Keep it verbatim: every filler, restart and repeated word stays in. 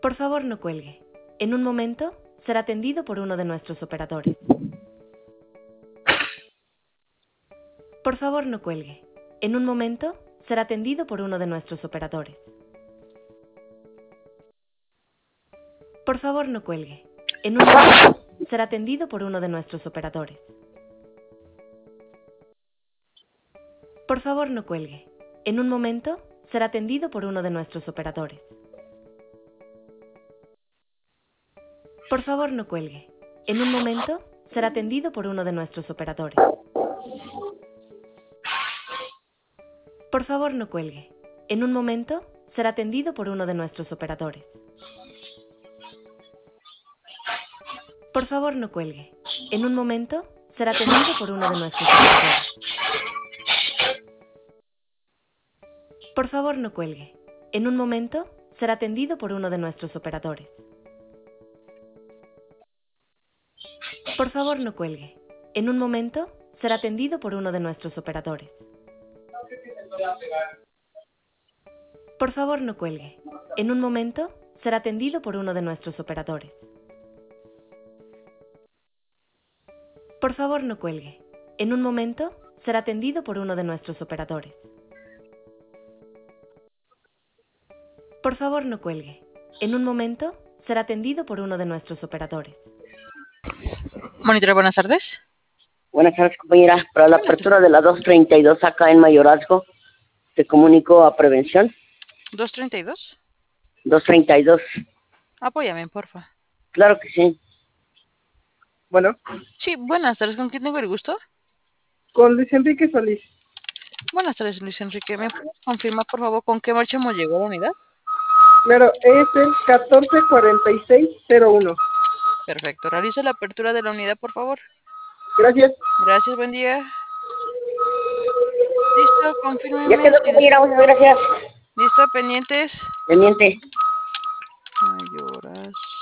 Por favor, no cuelgue. En un momento, será atendido por uno de nuestros operadores. Por favor, no cuelgue. En un momento, será atendido por uno de nuestros operadores. Por favor, no cuelgue. En un momento, será atendido por uno de nuestros operadores. Por favor, no cuelgue. En un momento, será atendido por uno de nuestros operadores. Por favor, no cuelgue. En un momento, será atendido por uno de nuestros operadores. Por favor, no cuelgue. En un momento, será atendido por uno de nuestros operadores. Por favor, no cuelgue. En un momento, será atendido por uno de nuestros operadores. Por favor, no cuelgue. En un momento, será atendido por uno de nuestros operadores. Por favor, no cuelgue. En un momento, será atendido por uno de nuestros operadores. Por favor, no cuelgue. En un momento, será atendido por uno de nuestros operadores. Por favor, no cuelgue. En un momento, será atendido por uno de nuestros operadores. Por favor, no cuelgue. En un momento, será atendido por uno de nuestros operadores. Monitor, buenas tardes. Buenas tardes, compañera. Para la apertura de la dos treinta y dos acá en Mayorazgo, te comunico a prevención. ¿dos treinta y dos? dos treinta y dos. Apóyame, porfa. Claro que sí. Bueno, Sí, buenas tardes. ¿Con quién tengo el gusto? con Luis Enrique Solís. Buenas tardes, Luis Enrique. ¿Me puedes confirmar, por favor, con qué marcha hemos llegado a la unidad? Claro, es el catorce cuarenta y seis cero uno. Perfecto. Realizo la apertura de la unidad, por favor. Gracias. Gracias, buen día. Listo, confírmeme. Ya quedó, compañera. Muchas gracias. Listo, pendientes. Pendiente. Mayorazgo.